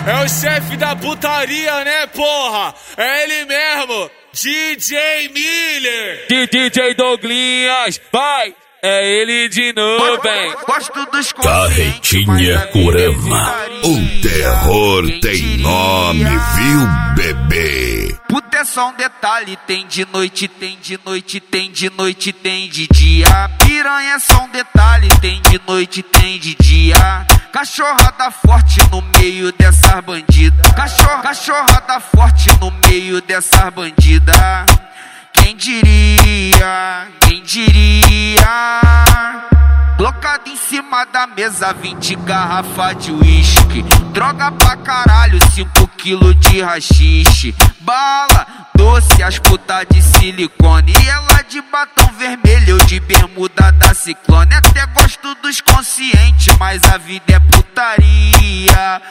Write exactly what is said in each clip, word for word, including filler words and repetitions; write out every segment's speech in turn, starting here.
é o chefe da putaria, né, porra? É ele mesmo, D J Miller. D J Douglinhas, vai! É ele de novo, hein? Gosto dos Carretinha Kurama. O terror tem nome, viu, bebê? Puta é só um detalhe, tem de noite, tem de noite, tem de noite, tem de dia. Piranha é só um detalhe, tem de noite, tem de dia. Cachorrada forte no meio dessas bandidas. Cachorra, cachorrada forte no meio dessas bandidas. Quem diria, quem diria? Colocado em cima da mesa, vinte garrafas de uísque. Droga pra caralho, cinco quilos de rachixe. Bala, doce, as putas de silicone. E ela de batom vermelho, eu de bermuda da Ciclone. Até gosto dos conscientes, mas a vida é putaria,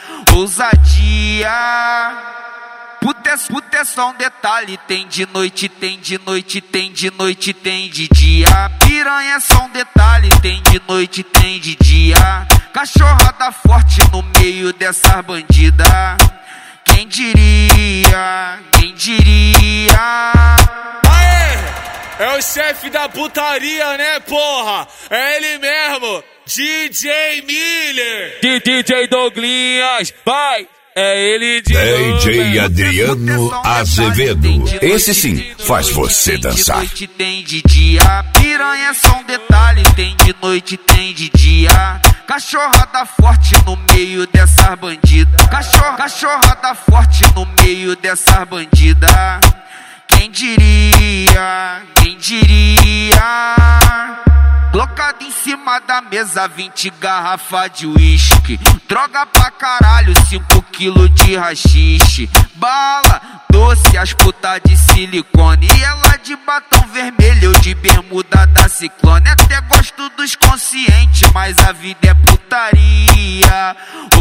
ousadia. Puta é, puta é só um detalhe, tem de noite, tem de noite, tem de noite, tem de dia. Piranha é só um detalhe, tem de noite, tem de dia. Cachorrada forte no meio dessas bandidas. Quem diria, quem diria? Aê, é o chefe da putaria, né, porra? É ele mesmo, D J Miller. D J Douglinhas, vai! É ele de D J novo, Adriano Azevedo. Esse sim faz você dançar. Tem de noite, tem de dia. Piranha é só um detalhe, tem de noite, tem de dia. Cachorrada forte no meio dessas bandidas. Cachorra, cachorrada forte no meio dessas bandidas. Quem diria, quem diria? Colocado em cima da mesa, vinte garrafas de uísque. Droga pra caralho, cinco quilos de rachixe. Bala, doce, as putas de silicone. E ela de batom vermelho, eu de bermuda da Ciclone. Até gosto dos conscientes, mas a vida é putaria,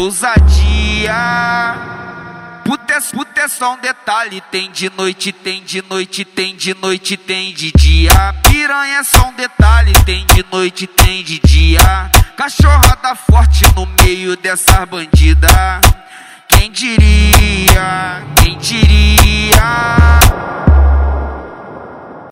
ousadia. Puta é, puta é só um detalhe, tem de noite, tem de noite, tem de noite, tem de dia. Piranha é só um detalhe, tem de noite, tem de dia. Cachorrada forte no meio dessas bandidas. Quem diria, quem diria?